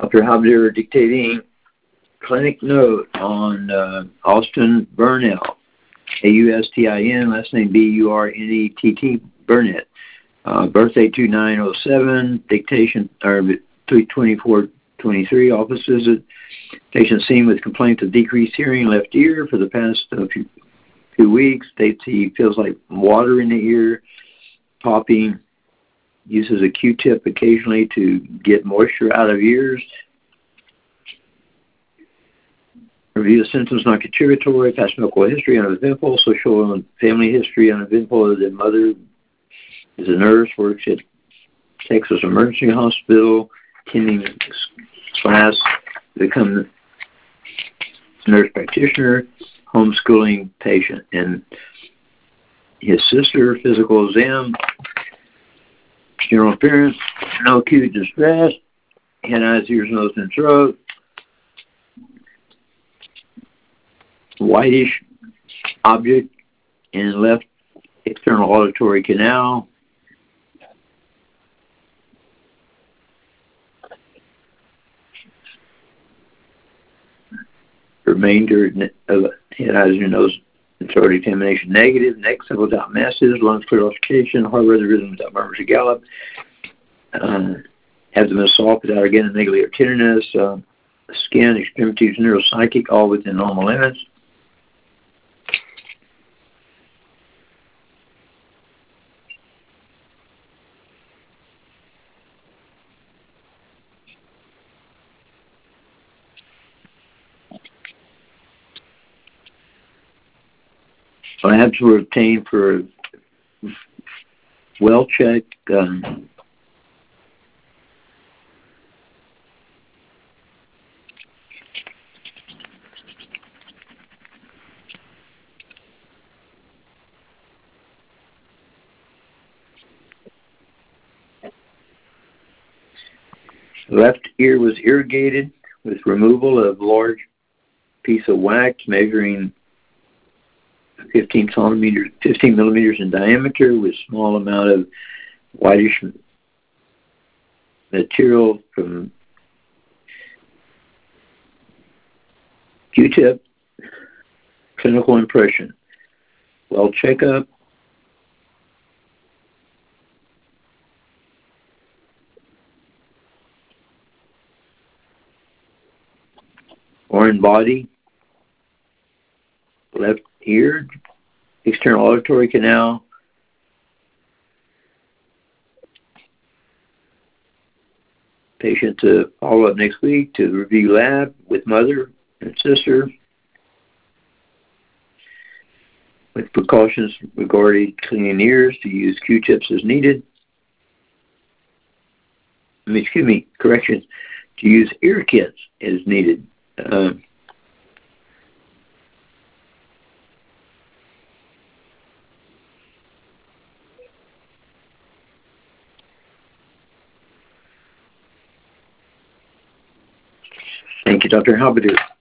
Dr. Habdir dictating clinic note on Austin Burnett, Austin, last name Burnett, Burnett. Birthday 2907, dictation, or 32423, office visit. Patient seen with complaints of decreased hearing in left ear for the past few weeks. States he feels like water in the ear, popping, uses a Q-tip occasionally to get moisture out of ears. Review the symptoms, not contributory, past medical history, uneventful, social and family history, uneventful. The mother is a nurse, works at Texas Emergency Hospital, attending class, become nurse practitioner, homeschooling patient. And his sister, physical exam, general appearance, no acute distress, head, eyes, ears, nose, and throat, whitish object in left external auditory canal. Remainder of head, eyes, and nose, and throat examination negative. Neck several without masses, lungs clear auscultation, heart rhythm without murmurs or gallop. Abdomen soft without again negative or tenderness. Skin, extremities, neuropsychic, all within normal limits. Labs were obtained for well check. Left ear was irrigated with removal of large piece of wax measuring 15 millimeters in diameter with small amount of whitish material from Q-tip. Clinical impression. Well checkup. Foreign body. Left ear, external auditory canal, patient to follow up next week to review lab with mother and sister with precautions regarding cleaning ears, to use Q-tips as needed. Correction, to use ear kits as needed. Thank you, Dr. Habdir.